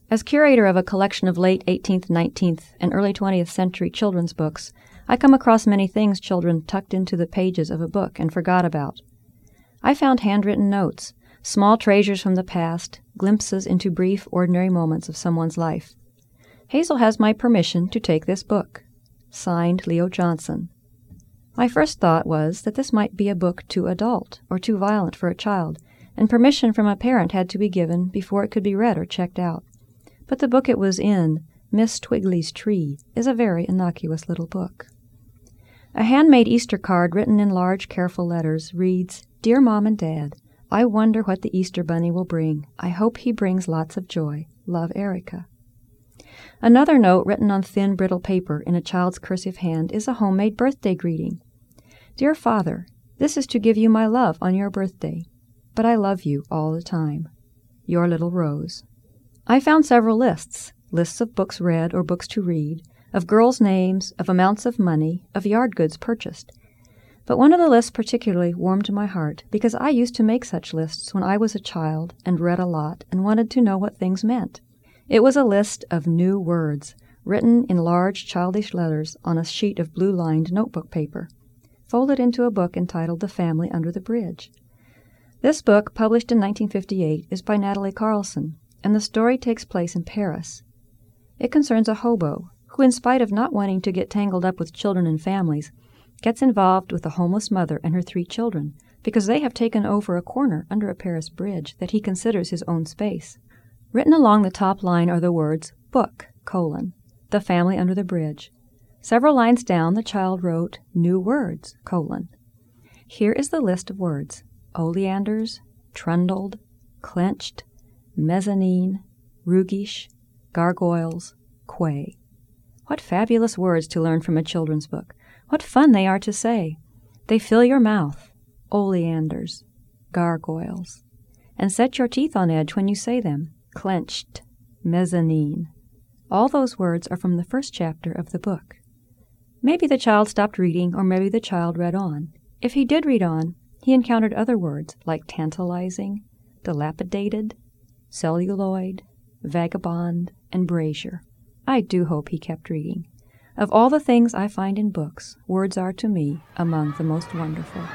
As curator of a collection of late 18th, 19th, and early 20th century children's books, I come across many things children tucked into the pages of a book and forgot about. I found handwritten notes, small treasures from the past, glimpses into brief, ordinary moments of someone's life. Hazel has my permission to take this book. Signed, Leo Johnson. My first thought was that this might be a book too adult or too violent for a child, and permission from a parent had to be given before it could be read or checked out. But the book it was in, Miss Twiggly's Tree, is a very innocuous little book. A handmade Easter card written in large, careful letters reads, "Dear Mom and Dad, I wonder what the Easter Bunny will bring. I hope he brings lots of joy. Love, Erica." Another note written on thin, brittle paper in a child's cursive hand is a homemade birthday greeting. "Dear Father, this is to give you my love on your birthday, but I love you all the time. Your little Rose." I found several lists of books read or books to read, of girls' names, of amounts of money, of yard goods purchased. But one of the lists particularly warmed my heart because I used to make such lists when I was a child and read a lot and wanted to know what things meant. It was a list of new words, written in large childish letters on a sheet of blue-lined notebook paper, folded into a book entitled The Family Under the Bridge. This book, published in 1958, is by Natalie Carlson, and the story takes place in Paris. It concerns a hobo who, in spite of not wanting to get tangled up with children and families, gets involved with a homeless mother and her 3 children because they have taken over a corner under a Paris bridge that he considers his own space. Written along the top line are the words, "Book, The Family Under the Bridge." Several lines down, the child wrote, "New words, Here is the list of words: oleanders, trundled, clenched, mezzanine, roguish, gargoyles, quay. What fabulous words to learn from a children's book. What fun they are to say. They fill your mouth, oleanders, gargoyles, and set your teeth on edge when you say them. Clenched, mezzanine. All those words are from the first chapter of the book. Maybe the child stopped reading, or maybe the child read on. If he did read on, he encountered other words like tantalizing, dilapidated, celluloid, vagabond, and brazier. I do hope he kept reading. Of all the things I find in books, words are to me among the most wonderful.